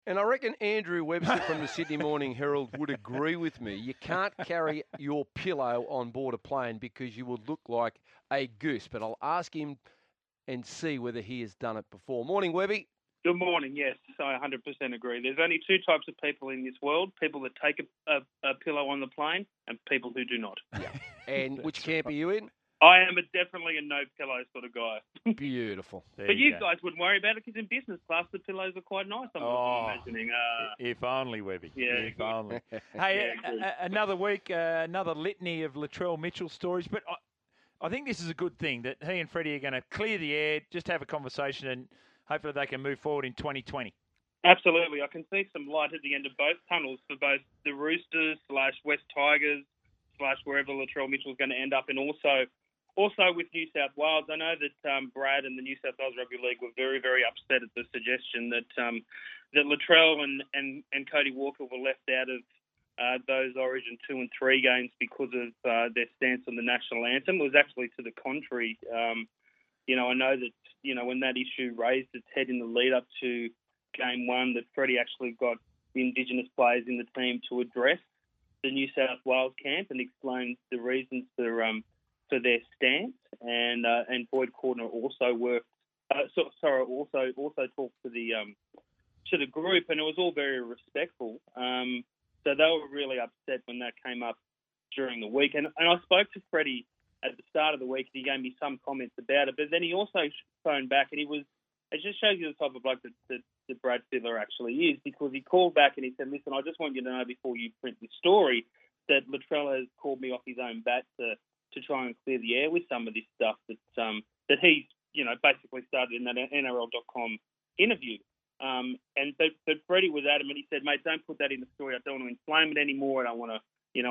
And I reckon Andrew Webster from the Sydney Morning Herald would agree with me. You can't carry your pillow on board a plane because you would look like a goose. But I'll ask him and see whether he has done it before. Morning, Webby. Good morning. Yes, I 100% agree. There's only two types of people in this world: people that take a pillow on the plane, and people who do not. Yeah. And which camp are you in? I am definitely a no pillow sort of guy. Beautiful. But you guys wouldn't worry about it because in business class the pillows are quite nice. I'm imagining. If only, Webby. Yeah, if good. only. Hey, Yeah, another week, another litany of Latrell Mitchell stories. But I think this is a good thing that he and Freddie are going to clear the air, just have a conversation, and hopefully they can move forward in 2020. Absolutely. I can see some light at the end of both tunnels for both the Roosters / West Tigers / wherever Latrell Mitchell's going to end up, and also with New South Wales. I know that Brad and the New South Wales Rugby League were very, very upset at the suggestion that that Latrell and Cody Walker were left out of those Origin 2 and 3 games because of their stance on the national anthem. It was actually to the contrary. I know that, when that issue raised its head in the lead up to Game 1, that Freddie actually got the Indigenous players in the team to address the New South Wales camp and explain the reasons for their stance. And Boyd Cordner also worked. Also talked to the group, and it was all very respectful. So they were really upset when that came up during the week. And I spoke to Freddie at the start of the week, and he gave me some comments about it. But then he also phoned back, and it just shows you the type of bloke that Brad Fittler actually is, because he called back and he said, listen, I just want you to know before you print the story that Latrell has called me off his own bat to try and clear the air with some of this stuff that he's, basically started in that NRL.com interview. But Freddie was adamant. He said, mate, don't put that in the story. I don't want to inflame it anymore. I don't want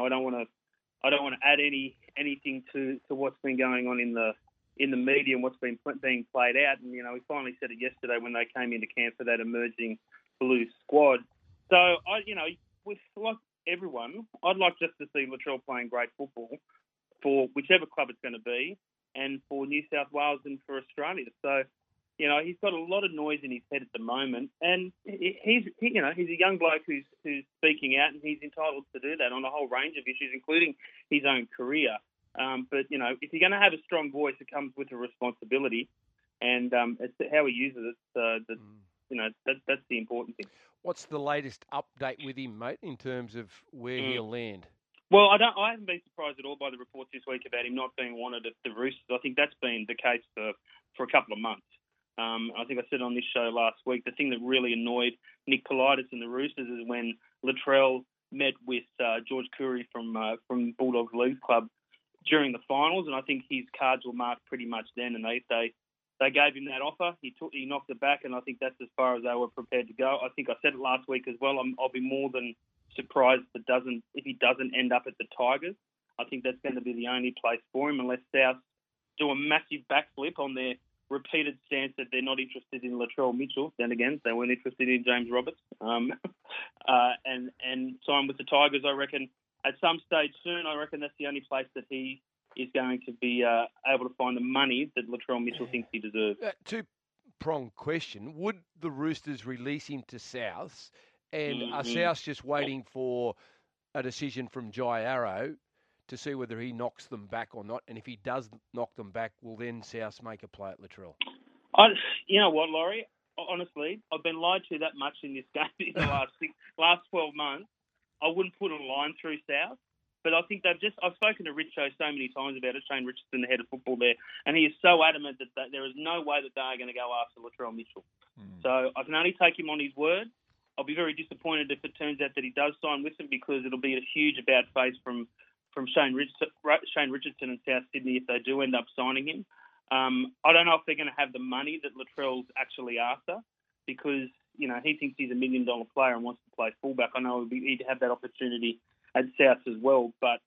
to add anything to what's been going on in the media and what's being played out. And, he finally said it yesterday when they came into camp for that emerging blue squad. So, with like everyone, I'd like just to see Latrell playing great football for whichever club it's going to be, and for New South Wales and for Australia. So, he's got a lot of noise in his head at the moment, and he's a young bloke who's speaking out, and he's entitled to do that on a whole range of issues, including his own career. But if you're going to have a strong voice, it comes with a responsibility, and it's how he uses it. That's the important thing. What's the latest update with him, mate, in terms of where he'll land? Well, I haven't been surprised at all by the reports this week about him not being wanted at the Roosters. I think that's been the case for a couple of months. I think I said on this show last week, the thing that really annoyed Nick Politis and the Roosters is when Latrell met with George Curry from Bulldogs League Club during the finals, and I think his cards were marked pretty much then, and they gave him that offer. He knocked it back, and I think that's as far as they were prepared to go. I think I said it last week as well. I'll be more than surprised if he doesn't end up at the Tigers. I think that's going to be the only place for him, unless South do a massive backflip on their repeated stance that they're not interested in Latrell Mitchell. Then again, they weren't interested in James Roberts. And sign with the Tigers, I reckon, at some stage soon. I reckon that's the only place that he is going to be able to find the money that Latrell Mitchell thinks he deserves. Two-pronged question. Would the Roosters release him to South, and are South just waiting for a decision from Jai Arrow to see whether he knocks them back or not? And if he does knock them back, will then South make a play at Latrell? You know what, Laurie? Honestly, I've been lied to that much in this game in the last 12 months. I wouldn't put a line through South, but I think I've spoken to Richo so many times about it, Shane Richardson, the head of football there, and he is so adamant that there is no way that they are going to go after Latrell Mitchell. So I can only take him on his word. I'll be very disappointed if it turns out that he does sign with them, because it'll be a huge about face from Shane Richardson and South Sydney if they do end up signing him. I don't know if they're going to have the money that Latrell's actually after, because he thinks he's $1 million player and wants to play fullback. I know he'd have that opportunity at South as well, but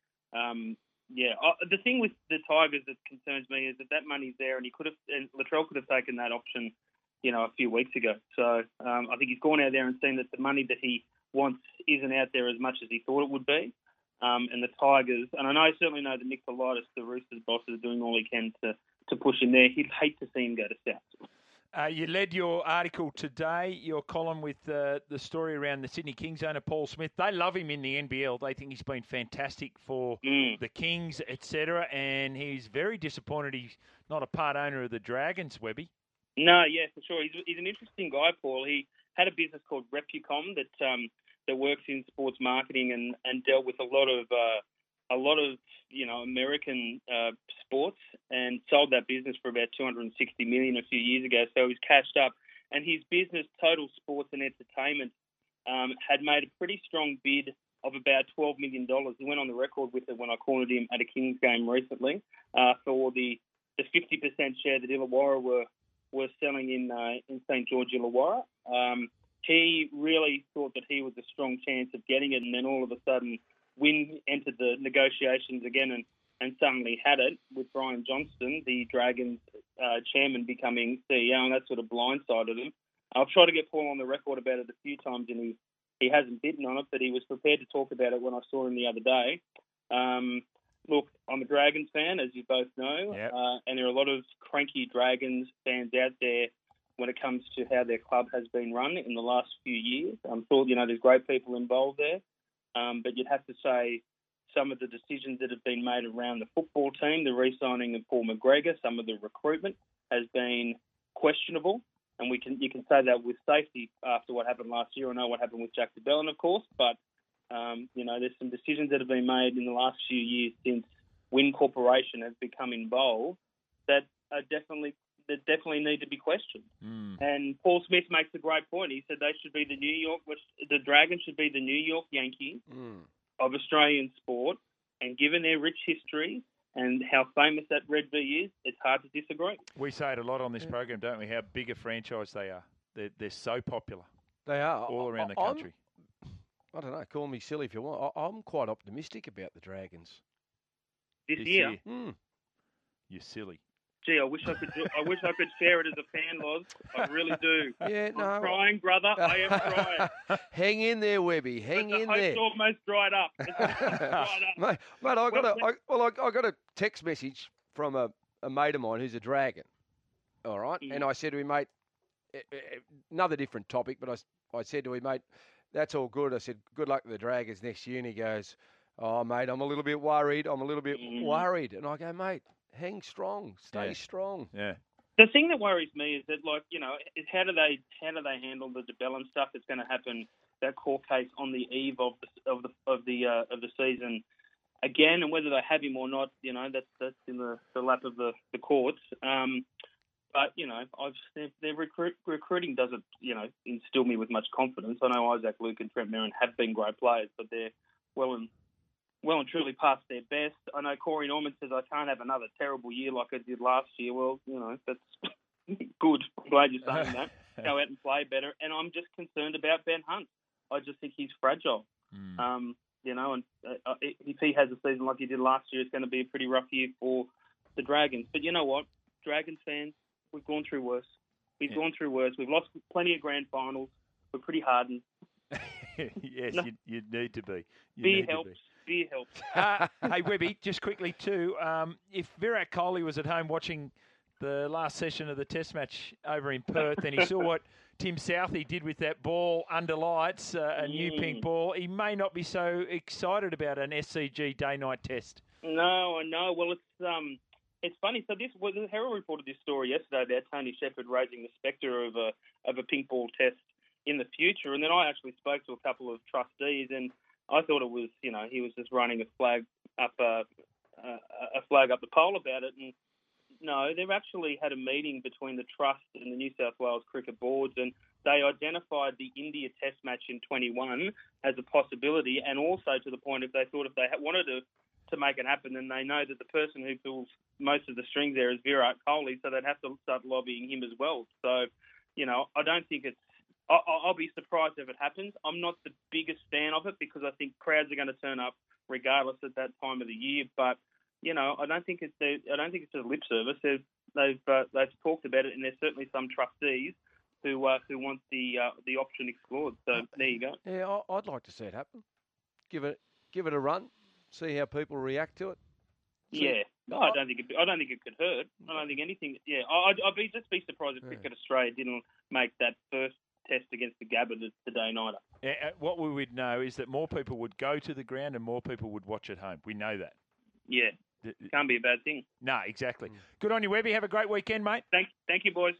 the thing with the Tigers that concerns me is that money's there, and Latrell could have taken that option, a few weeks ago. So I think he's gone out there and seen that the money that he wants isn't out there as much as he thought it would be. And the Tigers, and I certainly know that Nick Politis, the Roosters boss, is doing all he can to push him there. He'd hate to see him go to South. You led your article today, your column with the story around the Sydney Kings owner, Paul Smith. They love him in the NBL. They think he's been fantastic for the Kings, etc. And he's very disappointed he's not a part owner of the Dragons, Webby. No, yeah, for sure. He's an interesting guy, Paul. He had a business called Repucom that works in sports marketing and dealt with a lot of American sports, and sold that business for about $260 million a few years ago. So he's cashed up, and his business, Total Sports and Entertainment, had made a pretty strong bid of about $12 million. He went on the record with it when I cornered him at a Kings game recently for the 50% share that Illawarra were selling in St George Illawarra. He really thought that he was a strong chance of getting it, and then all of a sudden Wynn entered the negotiations again and suddenly had it, with Brian Johnston, the Dragons chairman, becoming CEO, and that sort of blindsided him. I've tried to get Paul on the record about it a few times, and he hasn't bidden on it, but he was prepared to talk about it when I saw him the other day. Look, I'm a Dragons fan, as you both know, yep. And there are a lot of cranky Dragons fans out there when it comes to how their club has been run in the last few years. I'm sure, there's great people involved there. But you'd have to say some of the decisions that have been made around the football team, the re-signing of Paul McGregor, some of the recruitment has been questionable. And you can say that with safety after what happened last year. I know what happened with Jack DeBellin, of course, but there's some decisions that have been made in the last few years since Wynn Corporation has become involved that definitely need to be questioned. And Paul Smith makes a great point. He said they should be the Dragons should be the New York Yankees of Australian sport. And given their rich history and how famous that Red V is, it's hard to disagree. We say it a lot on this program, don't we? How big a franchise they are. They're so popular. They are all around the country. I don't know. Call me silly if you want. I'm quite optimistic about the Dragons this year. You're silly. Gee, I wish I could share it as a fan, Loz. I really do. Yeah, no. I'm trying, brother. I am trying. Hang in there, Webby. Hang in there. It's almost dried up. Mate, I got a text message from a mate of mine who's a Dragon. All right, and I said to him, mate, another different topic, but I said to him, mate, that's all good. I said, good luck to the Dragons next year, and he goes, oh, mate, I'm a little bit worried. Worried, and I go, mate, hang strong, stay strong. Yeah. The thing that worries me is that, is how do they handle the DeBellin stuff that's going to happen? That court case on the eve of the season again, and whether they have him or not, that's in the lap of the courts. But their recruiting doesn't instill me with much confidence. I know Isaac Luke and Trent Merrin have been great players, but they're well and truly past their best. I know Corey Norman says I can't have another terrible year like I did last year. Well, that's good. I'm glad you're saying that. Go out and play better. And I'm just concerned about Ben Hunt. I just think he's fragile. And if he has a season like he did last year, it's going to be a pretty rough year for the Dragons. But you know what? Dragons fans, we've gone through worse. We've gone through worse. We've lost plenty of grand finals. We're pretty hardened. Yes, no. you need to be. Beer helps. Hey, Webby, just quickly too, if Virat Kohli was at home watching the last session of the Test match over in Perth and he saw what Tim Southey did with that ball under lights, a new pink ball, he may not be so excited about an SCG day-night test. No, I know. Well, it's funny. So the Herald reported this story yesterday about Tony Shepherd raising the spectre of a pink ball test in the future, and then I actually spoke to a couple of trustees, and I thought it was, he was just running a flag up the pole about it. And no, they've actually had a meeting between the trust and the New South Wales cricket boards, and they identified the India Test match in 21 as a possibility, and also to the point if they wanted to make it happen, then they know that the person who pulls most of the strings there is Virat Kohli, so they'd have to start lobbying him as well. So, I don't think it's. I'll be surprised if it happens. I'm not the biggest fan of it because I think crowds are going to turn up regardless at that time of the year. But I don't think it's a lip service. They've talked about it, and there's certainly some trustees who want the option explored. So there you go. Yeah, I'd like to see it happen. Give it a run. See how people react to it. Yeah, no, I don't think it could hurt. I don't think anything. Yeah, I'd just be surprised if Cricket Australia didn't make that first test against the Gabba the day nighter. What we would know is that more people would go to the ground and more people would watch at home. We know that. Yeah, can't be a bad thing. No, exactly. Good on you, Webby. Have a great weekend, mate. Thank you, boys.